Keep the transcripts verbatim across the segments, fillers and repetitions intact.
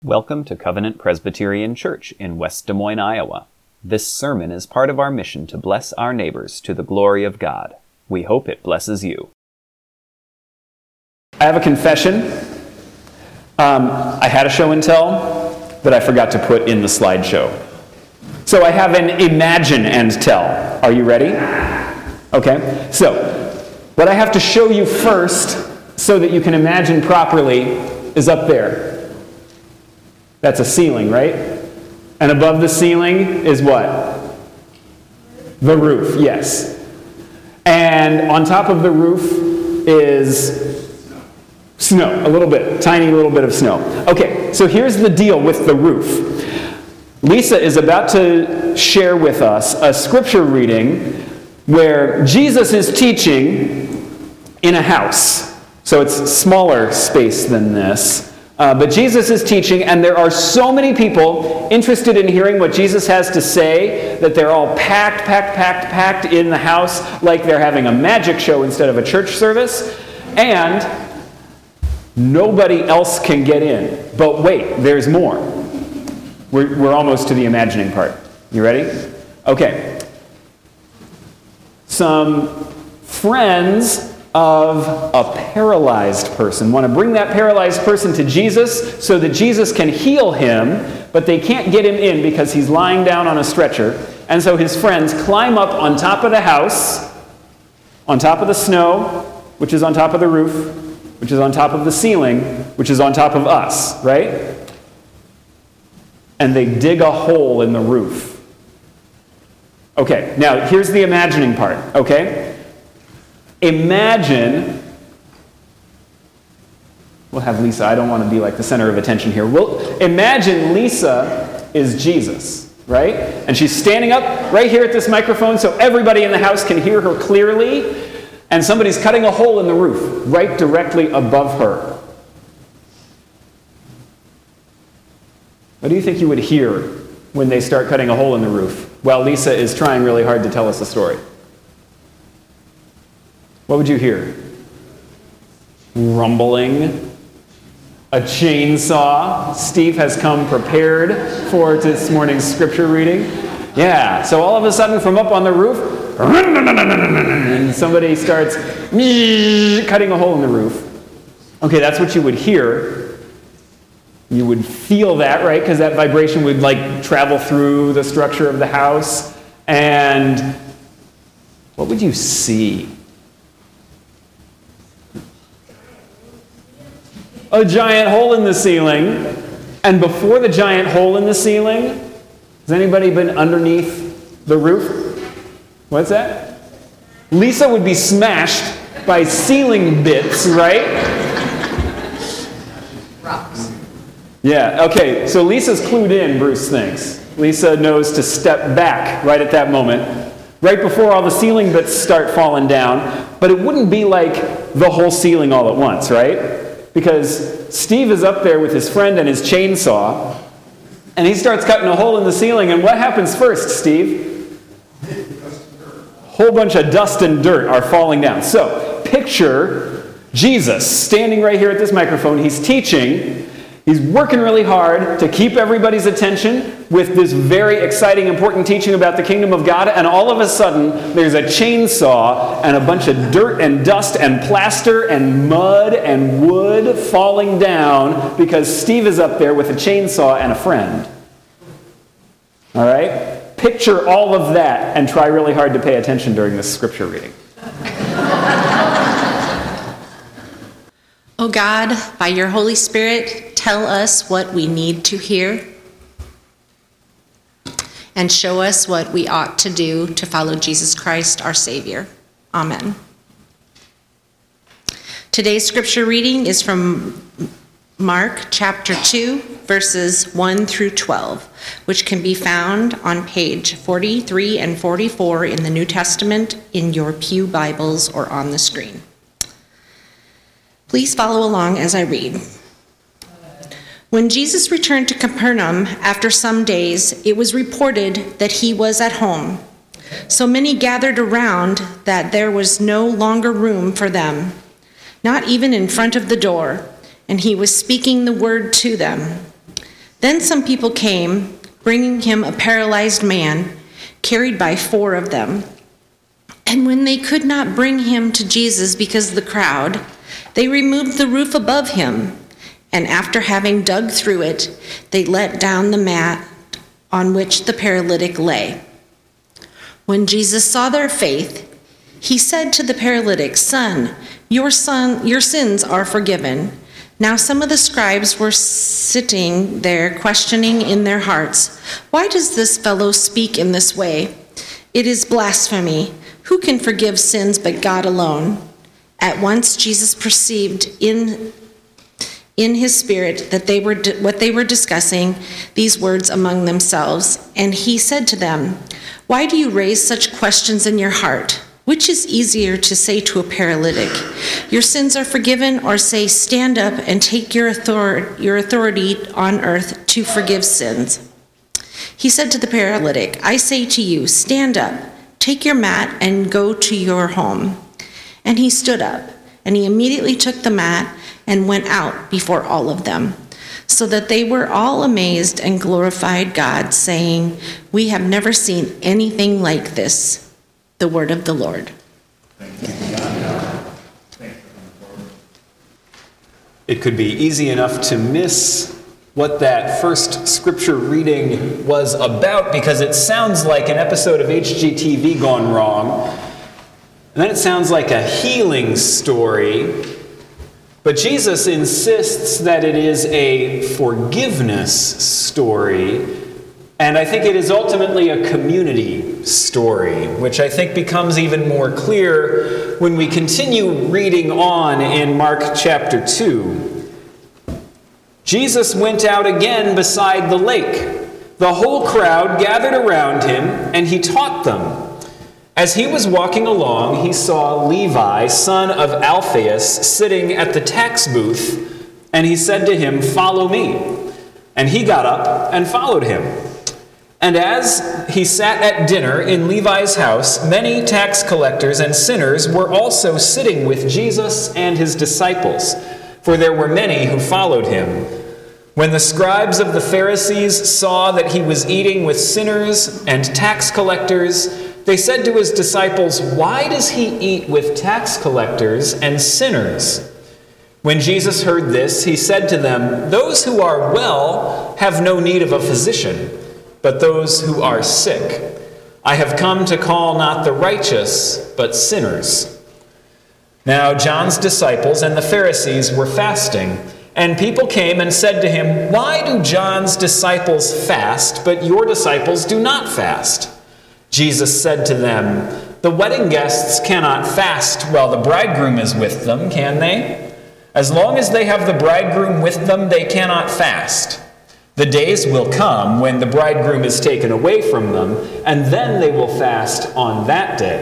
Welcome to Covenant Presbyterian Church in West Des Moines, Iowa. This sermon is part of our mission to bless our neighbors to the glory of God. We hope it blesses you. I have a confession. Um, I had a show and tell that I forgot to put in the slideshow. So I have an imagine and tell. Are you ready? Okay. So, what I have to show you first so that you can imagine properly is up there. That's a ceiling, right? And above the ceiling is what? The roof, yes. And on top of the roof is snow, a little bit, tiny little bit of snow. Okay, so here's the deal with the roof. Lisa is about to share with us a scripture reading where Jesus is teaching in a house. So it's smaller space than this. Uh, but Jesus is teaching, and there are so many people interested in hearing what Jesus has to say that they're all packed, packed, packed, packed in the house like they're having a magic show instead of a church service. And nobody else can get in. But wait, there's more. We're, we're almost to the imagining part. You ready? Okay. Some friends of a paralyzed person want to bring that paralyzed person to Jesus so that Jesus can heal him, but they can't get him in because he's lying down on a stretcher. And so his friends climb up on top of the house, on top of the snow, which is on top of the roof, which is on top of the ceiling, which is on top of us, right? And they dig a hole in the roof. Okay, now here's the imagining part, okay? Imagine, we'll have Lisa, I don't want to be like the center of attention here. We'll, imagine Lisa is Jesus, right? And she's standing up right here at this microphone so everybody in the house can hear her clearly, and somebody's cutting a hole in the roof right directly above her. What do you think you would hear when they start cutting a hole in the roof? Well, Lisa is trying really hard to tell us a story. What would you hear? Rumbling. A chainsaw. Steve has come prepared for this morning's scripture reading. Yeah, so all of a sudden from up on the roof, and somebody starts cutting a hole in the roof. Okay, that's what you would hear. You would feel that, right? Because that vibration would like travel through the structure of the house. And what would you see? A giant hole in the ceiling. And before the giant hole in the ceiling, has anybody been underneath the roof? What's that? Lisa would be smashed by ceiling bits, right? Rocks. Yeah, okay, so Lisa's clued in, Bruce thinks. Lisa knows to step back right at that moment, right before all the ceiling bits start falling down. But it wouldn't be like the whole ceiling all at once, right? Because Steve is up there with his friend and his chainsaw, and he starts cutting a hole in the ceiling, and what happens first, Steve? A whole bunch of dust and dirt are falling down. So, picture Jesus standing right here at this microphone. He's teaching. He's working really hard to keep everybody's attention with this very exciting, important teaching about the kingdom of God, and all of a sudden, there's a chainsaw and a bunch of dirt and dust and plaster and mud and wood falling down because Steve is up there with a chainsaw and a friend. All right? Picture all of that and try really hard to pay attention during this scripture reading. Oh God, by your Holy Spirit, tell us what we need to hear and show us what we ought to do to follow Jesus Christ, our Savior. Amen. Today's scripture reading is from Mark chapter two, verses one through twelve, which can be found on page forty-three and forty-four in the New Testament in your pew Bibles or on the screen. Please follow along as I read. When Jesus returned to Capernaum after some days, it was reported that he was at home. So many gathered around that there was no longer room for them, not even in front of the door, and he was speaking the word to them. Then some people came, bringing him a paralyzed man, carried by four of them. And when they could not bring him to Jesus because of the crowd, they removed the roof above him, and after having dug through it, they let down the mat on which the paralytic lay. When Jesus saw their faith, he said to the paralytic, "Son, your son, your sins are forgiven." Now some of the scribes were sitting there questioning in their hearts, "Why does this fellow speak in this way? It is blasphemy. Who can forgive sins but God alone?" At once Jesus perceived in in his spirit that they were what they were discussing these words among themselves, and he said to them, "Why do you raise such questions in your heart? Which is easier to say to a paralytic, 'Your sins are forgiven,' or say, 'Stand up and take your authority, your authority on earth to forgive sins?" He said to the paralytic, "I say to you, stand up, take your mat, and go to your home." And he stood up, and he immediately took the mat and went out before all of them, so that they were all amazed and glorified God, saying, "We have never seen anything like this." The word of the Lord. It could be easy enough to miss what that first scripture reading was about, because it sounds like an episode of H G T V gone wrong. And then it sounds like a healing story. But Jesus insists that it is a forgiveness story. And I think it is ultimately a community story, which I think becomes even more clear when we continue reading on in Mark chapter two. Jesus went out again beside the lake. The whole crowd gathered around him, and he taught them. As he was walking along, he saw Levi, son of Alphaeus, sitting at the tax booth, and he said to him, "Follow me." And he got up and followed him. And as he sat at dinner in Levi's house, many tax collectors and sinners were also sitting with Jesus and his disciples, for there were many who followed him. When the scribes of the Pharisees saw that he was eating with sinners and tax collectors, they said to his disciples, "Why does he eat with tax collectors and sinners?" When Jesus heard this, he said to them, "Those who are well have no need of a physician, but those who are sick. I have come to call not the righteous, but sinners." Now John's disciples and the Pharisees were fasting, and people came and said to him, "Why do John's disciples fast, but your disciples do not fast?" Jesus said to them, "The wedding guests cannot fast while the bridegroom is with them, can they? As long as they have the bridegroom with them, they cannot fast. The days will come when the bridegroom is taken away from them, and then they will fast on that day.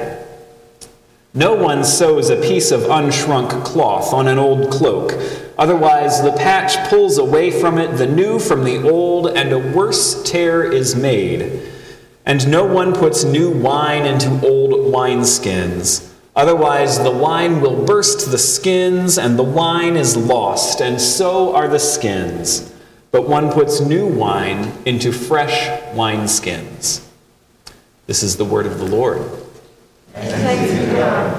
No one sews a piece of unshrunk cloth on an old cloak. Otherwise, the patch pulls away from it the new from the old, and a worse tear is made. And no one puts new wine into old wineskins. Otherwise, the wine will burst the skins, and the wine is lost, and so are the skins. But one puts new wine into fresh wineskins." This is the word of the Lord. Thanks be to God.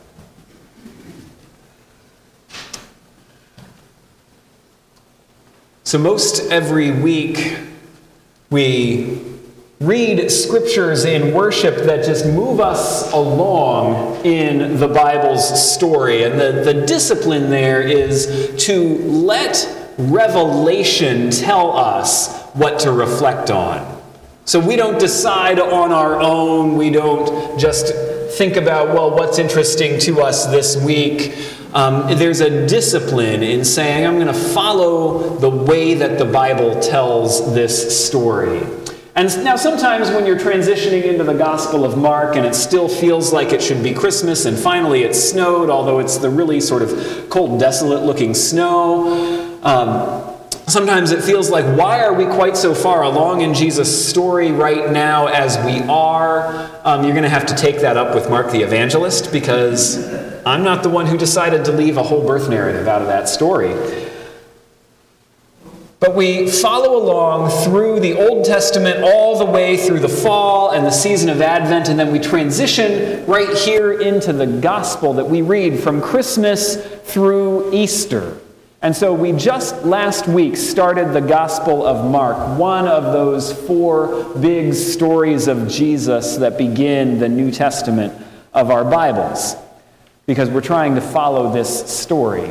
So most every week we read scriptures in worship that just move us along in the Bible's story. And the, the discipline there is to let revelation tell us what to reflect on. So we don't decide on our own. We don't just think about, well, what's interesting to us this week. Um, there's a discipline in saying, I'm going to follow the way that the Bible tells this story. And now sometimes when you're transitioning into the Gospel of Mark and it still feels like it should be Christmas and finally it snowed, although it's the really sort of cold, desolate looking snow, um, sometimes it feels like, why are we quite so far along in Jesus' story right now as we are? Um, you're going to have to take that up with Mark the Evangelist, because I'm not the one who decided to leave a whole birth narrative out of that story. But we follow along through the Old Testament all the way through the fall and the season of Advent, and then we transition right here into the gospel that we read from Christmas through Easter. And so we just last week started the Gospel of Mark, one of those four big stories of Jesus that begin the New Testament of our Bibles, because we're trying to follow this story.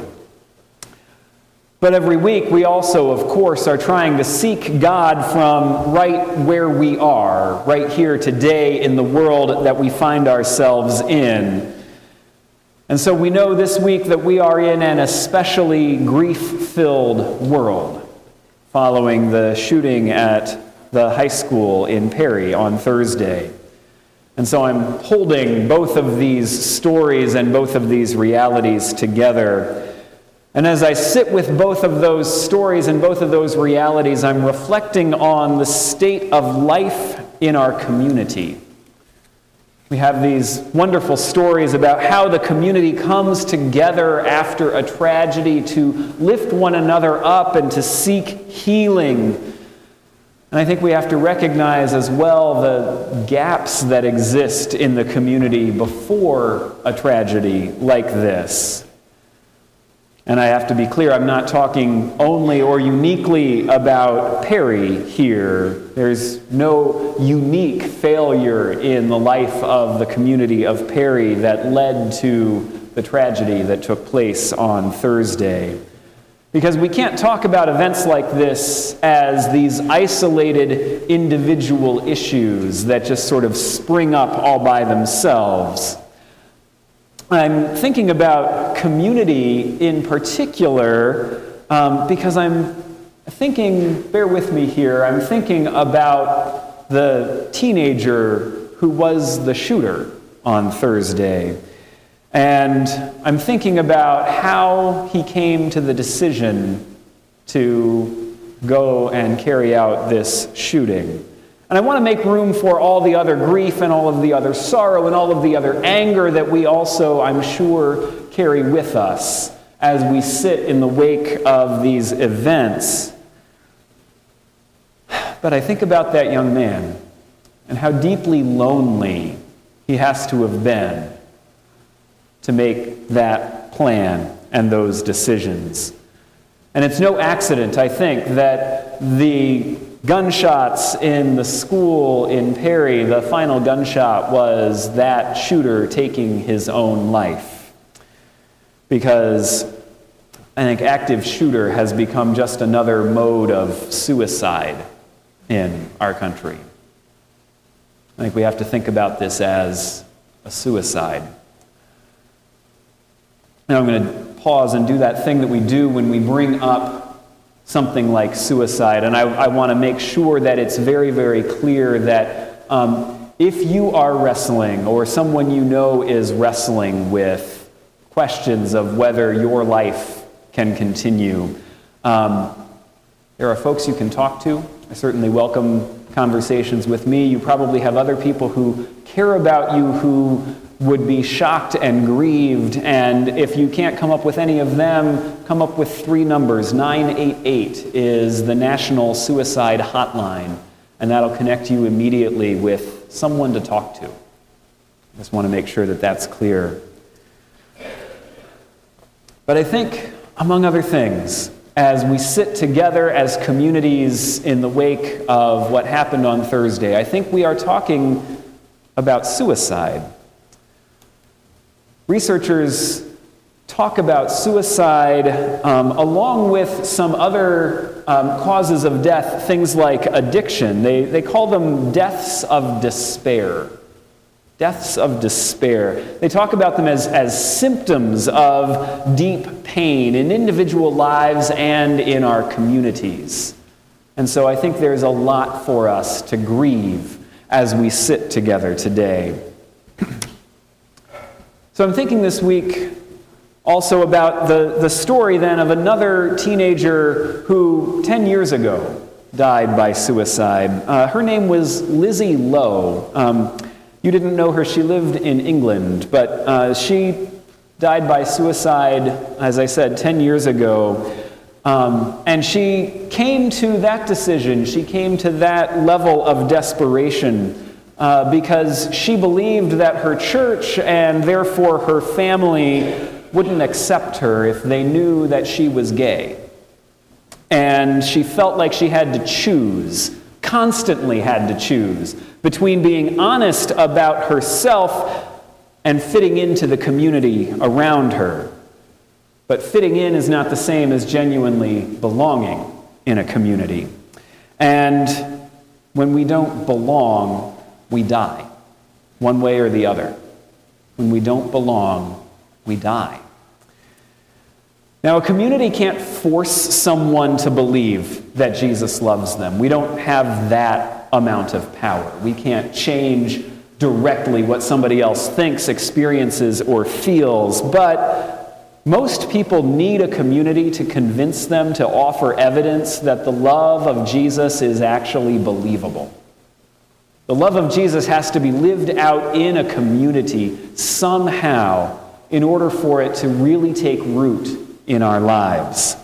But every week we also, of course, are trying to seek God from right where we are, right here today in the world that we find ourselves in. And so we know this week that we are in an especially grief-filled world, following the shooting at the high school in Perry on Thursday. And so I'm holding both of these stories and both of these realities together. And as I sit with both of those stories and both of those realities, I'm reflecting on the state of life in our community. We have these wonderful stories about how the community comes together after a tragedy to lift one another up and to seek healing. And I think we have to recognize as well the gaps that exist in the community before a tragedy like this. And I have to be clear, I'm not talking only or uniquely about Perry here. There's no unique failure in the life of the community of Perry that led to the tragedy that took place on Thursday. Because we can't talk about events like this as these isolated individual issues that just sort of spring up all by themselves. I'm thinking about community in particular um, because I'm thinking, bear with me here, I'm thinking about the teenager who was the shooter on Thursday. And I'm thinking about how he came to the decision to go and carry out this shooting. And I want to make room for all the other grief and all of the other sorrow and all of the other anger that we also, I'm sure, carry with us as we sit in the wake of these events. But I think about that young man and how deeply lonely he has to have been to make that plan and those decisions. And it's no accident, I think, that the gunshots in the school in Perry, the final gunshot was that shooter taking his own life. Because I think active shooter has become just another mode of suicide in our country. I think we have to think about this as a suicide. Now I'm going to pause and do that thing that we do when we bring up something like suicide. And I, I want to make sure that it's very, very clear that um, if you are wrestling or someone you know is wrestling with questions of whether your life can continue, um, there are folks you can talk to. I certainly welcome conversations with me. You probably have other people who care about you who would be shocked and grieved, and if you can't come up with any of them, come up with three numbers. nine eight eight is the National Suicide Hotline, and that'll connect you immediately with someone to talk to. I just want to make sure that that's clear. But I think, among other things, as we sit together as communities in the wake of what happened on Thursday, I think we are talking about suicide. Researchers talk about suicide um, along with some other um, causes of death, things like addiction. They, they call them deaths of despair. Deaths of despair. They talk about them as, as symptoms of deep pain in individual lives and in our communities. And so I think there's a lot for us to grieve as we sit together today. So I'm thinking this week also about the, the story then of another teenager who ten years ago died by suicide. Uh, her name was Lizzie Lowe. Um, you didn't know her, she lived in England, but uh, she died by suicide, as I said, ten years ago. Um, and she came to that decision, she came to that level of desperation uh, because she believed that her church and therefore her family wouldn't accept her if they knew that she was gay. And she felt like she had to choose, constantly had to choose, between being honest about herself and fitting into the community around her. But fitting in is not the same as genuinely belonging in a community. And when we don't belong, we die, one way or the other. When we don't belong, we die. Now, a community can't force someone to believe that Jesus loves them. We don't have that amount of power. We can't change directly what somebody else thinks, experiences, or feels, but most people need a community to convince them, to offer evidence that the love of Jesus is actually believable. The love of Jesus has to be lived out in a community somehow in order for it to really take root in our lives.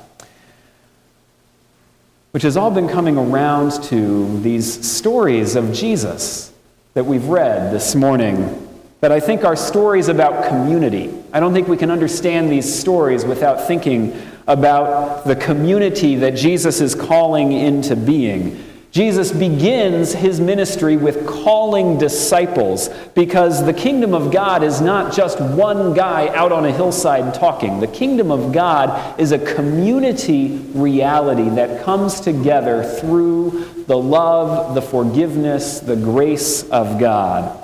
Which has all been coming around to these stories of Jesus that we've read this morning, that I think are stories about community. I don't think we can understand these stories without thinking about the community that Jesus is calling into being. Jesus begins his ministry with calling disciples because the kingdom of God is not just one guy out on a hillside talking. The kingdom of God is a community reality that comes together through the love, the forgiveness, the grace of God.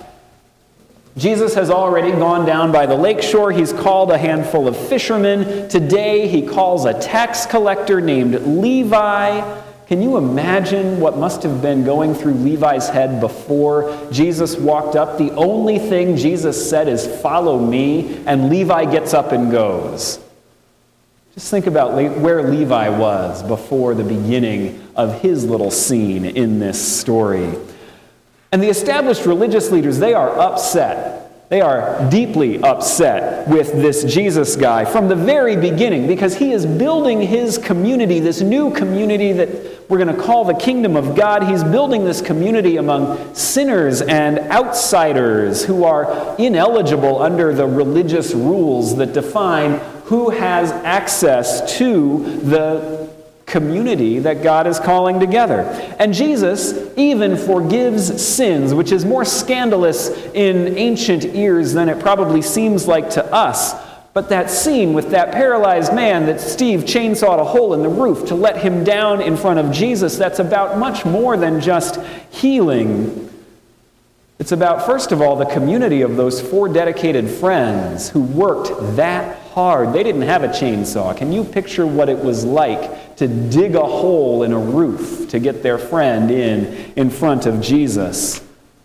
Jesus has already gone down by the lakeshore. He's called a handful of fishermen. Today he calls a tax collector named Levi. Can you imagine what must have been going through Levi's head before Jesus walked up? The only thing Jesus said is, "Follow me," and Levi gets up and goes. Just think about where Levi was before the beginning of his little scene in this story. And the established religious leaders, they are upset. They are deeply upset with this Jesus guy from the very beginning because he is building his community, this new community that we're going to call the kingdom of God. He's building this community among sinners and outsiders who are ineligible under the religious rules that define who has access to the community that God is calling together. And Jesus even forgives sins, which is more scandalous in ancient ears than it probably seems like to us. But that scene with that paralyzed man that Steve chainsawed a hole in the roof to let him down in front of Jesus, that's about much more than just healing. It's about, first of all, the community of those four dedicated friends who worked that hard. They didn't have a chainsaw. Can you picture what it was like to dig a hole in a roof to get their friend in in front of Jesus?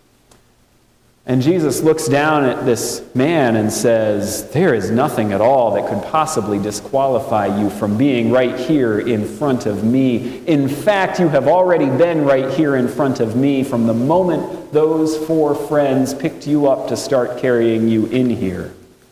And Jesus looks down at this man and says, "There is nothing at all that could possibly disqualify you from being right here in front of me. In fact, you have already been right here in front of me from the moment those four friends picked you up to start carrying you in here."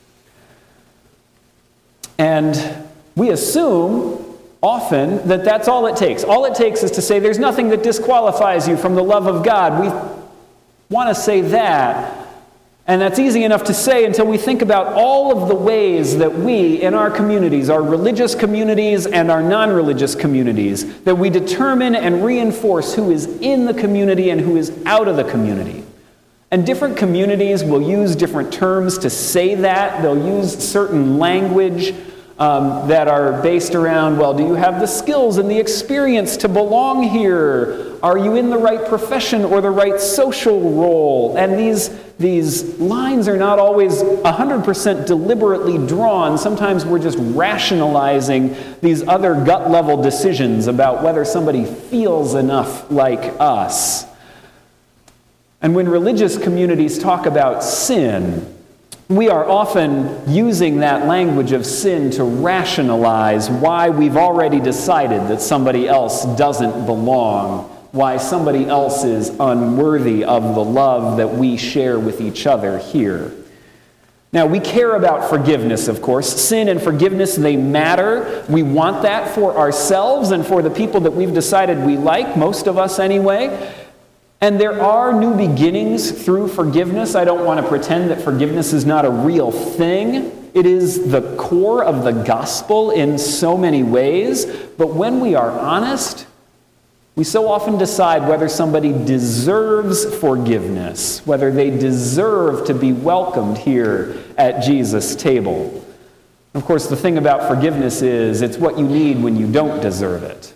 And we assume often that that's all it takes. All it takes is to say there's nothing that disqualifies you from the love of God. We want to say that, and that's easy enough to say until we think about all of the ways that we in our communities, our religious communities and our non-religious communities, that we determine and reinforce who is in the community and who is out of the community. And different communities will use different terms to say that. They'll use certain language um, that are based around, well, do you have the skills and the experience to belong here? Are you in the right profession or the right social role? And these, these lines are not always one hundred percent deliberately drawn. Sometimes we're just rationalizing these other gut-level decisions about whether somebody feels enough like us. And when religious communities talk about sin, we are often using that language of sin to rationalize why we've already decided that somebody else doesn't belong, why somebody else is unworthy of the love that we share with each other here. Now, we care about forgiveness, of course. Sin and forgiveness, they matter. We want that for ourselves and for the people that we've decided we like, most of us anyway. And there are new beginnings through forgiveness. I don't want to pretend that forgiveness is not a real thing. It is the core of the gospel in so many ways. But when we are honest, we so often decide whether somebody deserves forgiveness, whether they deserve to be welcomed here at Jesus' table. Of course, the thing about forgiveness is it's what you need when you don't deserve it.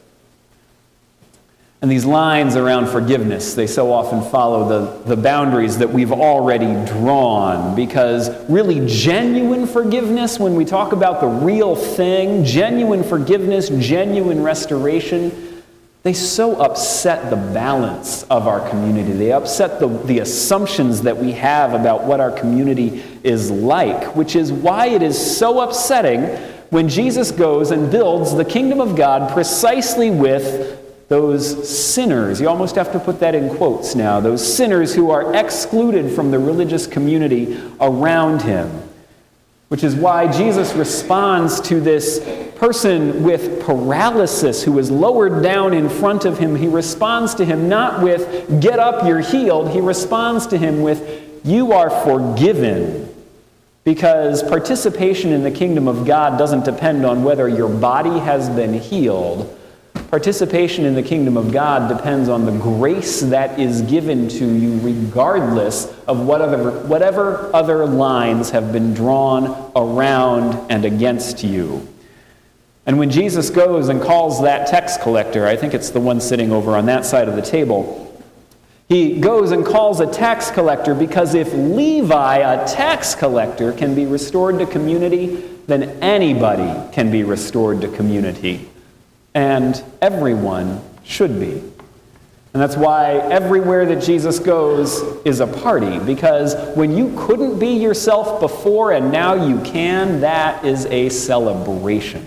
And these lines around forgiveness, they so often follow the, the boundaries that we've already drawn, because really genuine forgiveness, when we talk about the real thing, genuine forgiveness, genuine restoration, they so upset the balance of our community. They upset the, the assumptions that we have about what our community is like, which is why it is so upsetting when Jesus goes and builds the kingdom of God precisely with those sinners. You almost have to put that in quotes now. Those sinners who are excluded from the religious community around him. Which is why Jesus responds to this person with paralysis who is lowered down in front of him. He responds to him not with, "Get up, you're healed." He responds to him with, "You are forgiven." Because participation in the kingdom of God doesn't depend on whether your body has been healed. Participation in the kingdom of God depends on the grace that is given to you regardless of whatever, whatever other lines have been drawn around and against you. And when Jesus goes and calls that tax collector, I think it's the one sitting over on that side of the table, he goes and calls a tax collector because if Levi, a tax collector, can be restored to community, then anybody can be restored to community. And everyone should be. And that's why everywhere that Jesus goes is a party, because when you couldn't be yourself before and now you can, that is a celebration.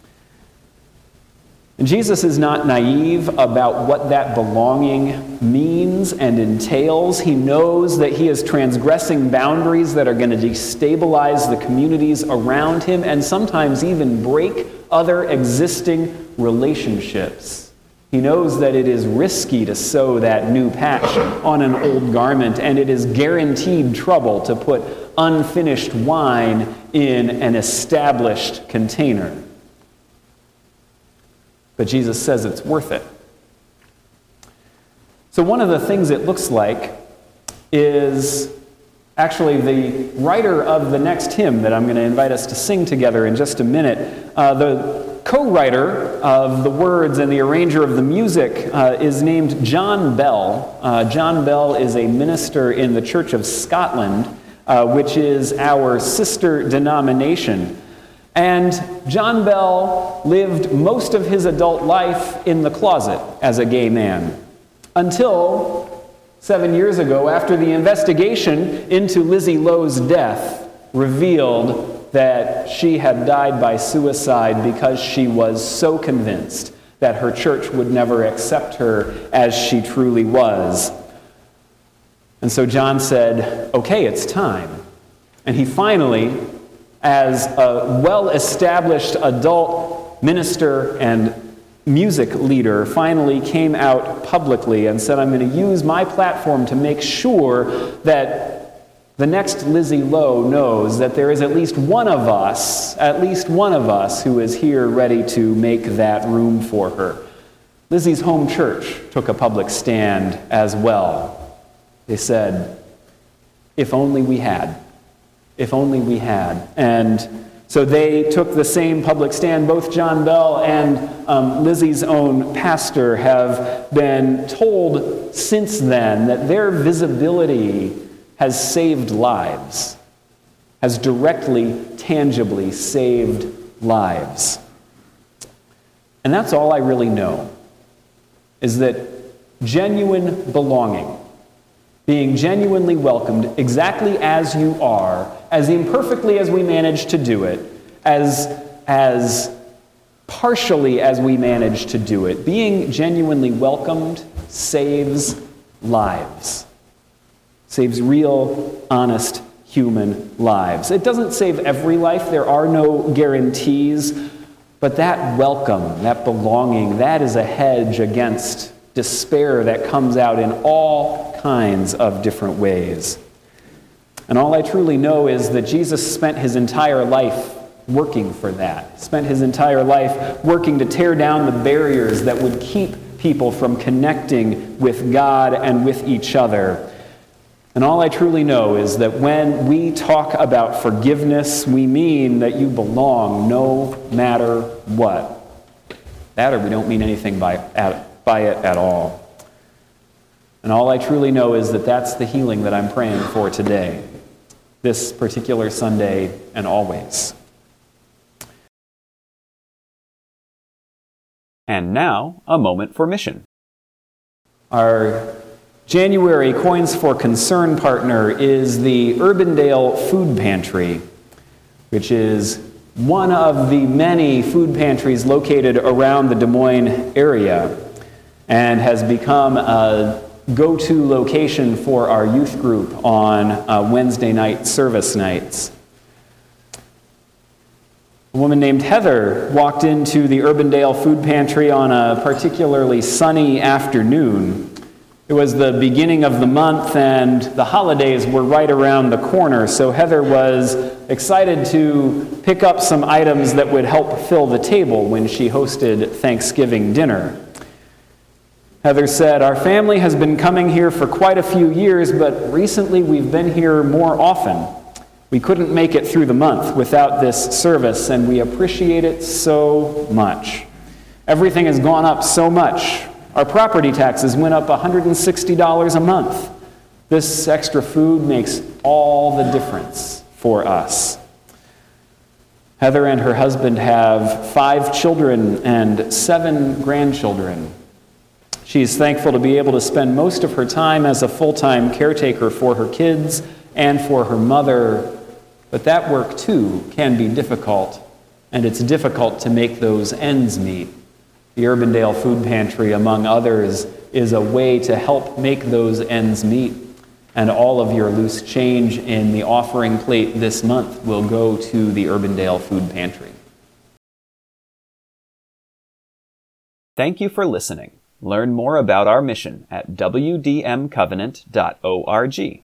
And Jesus is not naive about what that belonging means and entails. He knows that he is transgressing boundaries that are going to destabilize the communities around him and sometimes even break other existing relationships. He knows that it is risky to sew that new patch on an old garment, and it is guaranteed trouble to put unfinished wine in an established container. But Jesus says it's worth it. So one of the things it looks like is actually the writer of the next hymn that I'm going to invite us to sing together in just a minute. Uh, the co-writer of the words and the arranger of the music uh, is named John Bell. Uh, John Bell is a minister in the Church of Scotland, uh, which is our sister denomination. And John Bell lived most of his adult life in the closet as a gay man until seven years ago, after the investigation into Lizzie Lowe's death revealed that she had died by suicide because she was so convinced that her church would never accept her as she truly was. And so John said, "Okay, it's time." And he finally, as a well-established adult minister and music leader, finally came out publicly and said, "I'm going to use my platform to make sure that the next Lizzie Lowe knows that there is at least one of us, at least one of us who is here ready to make that room for her." Lizzie's home church took a public stand as well. They said, "If only we had. If only we had." And so they took the same public stand. Both John Bell and um, Lizzie's own pastor have been told since then that their visibility has saved lives, has directly, tangibly saved lives. And that's all I really know, is that genuine belonging, being genuinely welcomed exactly as you are, as imperfectly as we manage to do it, as, as partially as we manage to do it, being genuinely welcomed saves lives. Saves real, honest human lives. It doesn't save every life. There are no guarantees. But that welcome, that belonging, that is a hedge against despair that comes out in all kinds of different ways. And all I truly know is that Jesus spent his entire life working for that. Spent his entire life working to tear down the barriers that would keep people from connecting with God and with each other. And all I truly know is that when we talk about forgiveness, we mean that you belong no matter what. That or we don't mean anything by, at, by it at all. And all I truly know is that that's the healing that I'm praying for today, this particular Sunday and always. And now, a moment for mission. Our January Coins for Concern partner is the Urbandale Food Pantry, which is one of the many food pantries located around the Des Moines area and has become a go-to location for our youth group on uh, Wednesday night service nights. A woman named Heather walked into the Urbandale Food Pantry on a particularly sunny afternoon. It was the beginning of the month and the holidays were right around the corner, so Heather was excited to pick up some items that would help fill the table when she hosted Thanksgiving dinner. Heather said, "Our family has been coming here for quite a few years, but recently we've been here more often. We couldn't make it through the month without this service, and we appreciate it so much. Everything has gone up so much. Our property taxes went up one hundred sixty dollars a month. This extra food makes all the difference for us." Heather and her husband have five children and seven grandchildren. She's thankful to be able to spend most of her time as a full-time caretaker for her kids and for her mother. But that work, too, can be difficult, and it's difficult to make those ends meet. The Urbandale Food Pantry, among others, is a way to help make those ends meet, and all of your loose change in the offering plate this month will go to the Urbandale Food Pantry. Thank you for listening. Learn more about our mission at w d m covenant dot org.